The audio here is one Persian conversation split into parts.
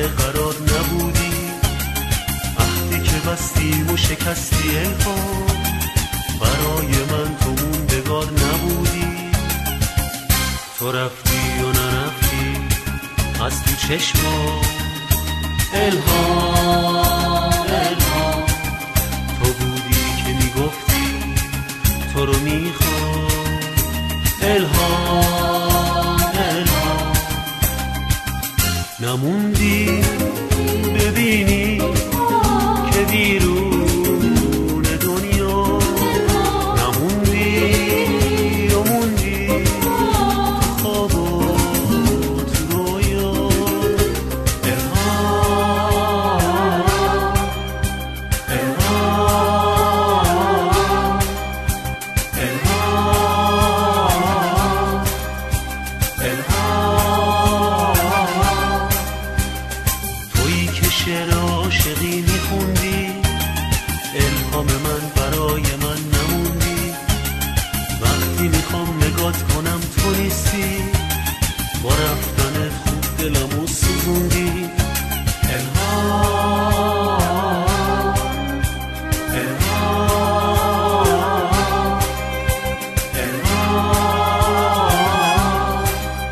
قرار نبودی، عهدی که بستیم و شکستی الهام، برای من تو موندگار نبودی. تو رفتی و نرفتی از تو چشما، الهام الهام. تو بودی که میگفتی تو رو میخوام، الهام الهام. نموندی ببینی که بیرون دنیا، نموندی و موندی تو خواب و تو رویا. الهام الهام الهام الهام. تویی که شعر عاشقی میخوندی، الهام من برای من نموندی. وقتی میخوام نگات کنم تو نیستی، با رفتنت خوب دلمو سوزوندی. الهام الهام الهام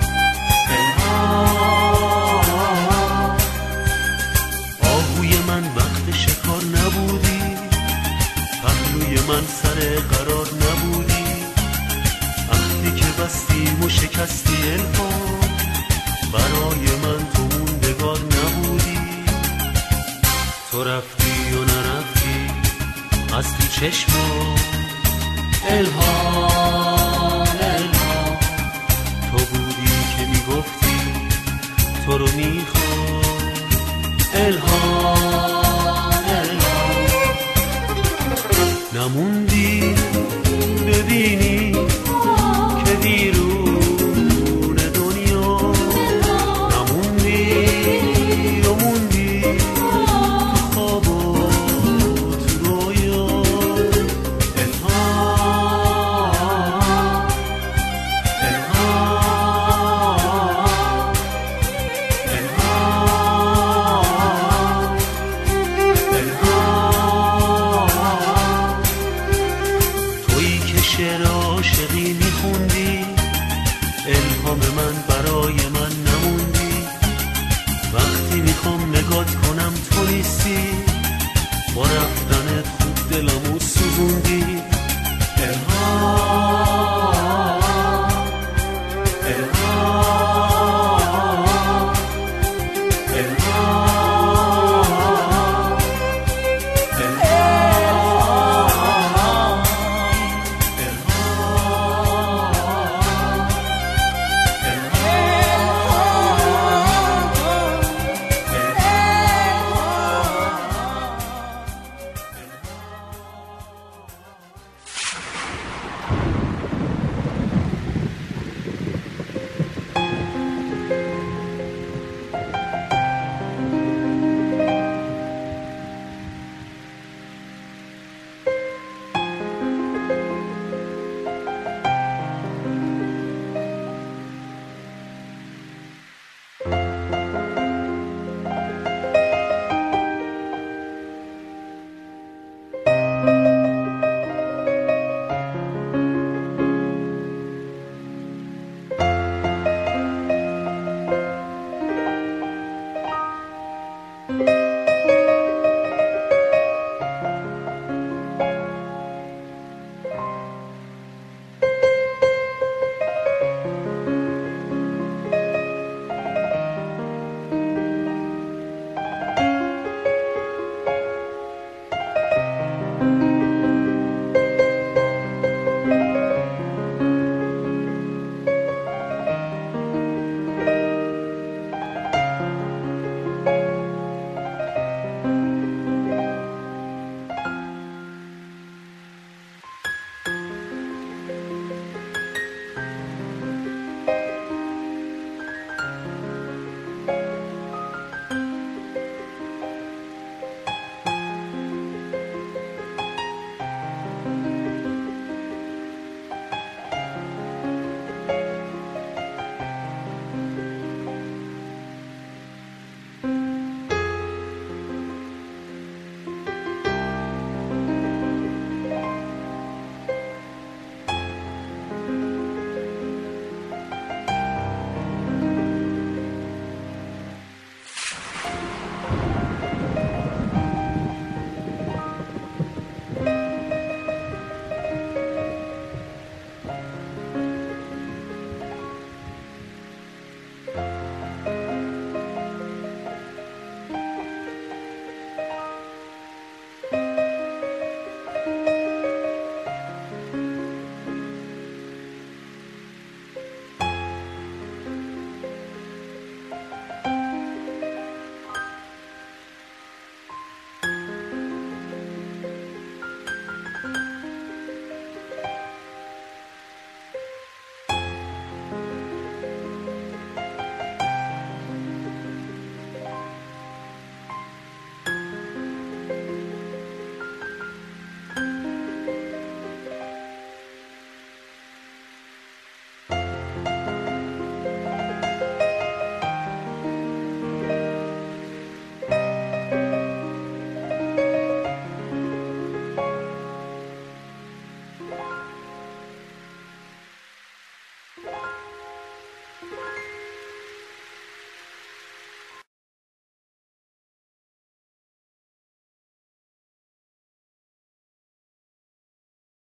الهام. آهوی من وقت شکار نبودی، پهلوی من سر قرار نبودی، عهدی که بستیم و شکستی الهام، برای من تو موندگار نبودی. تو رفتی و نرفتی از تو چشما، الهام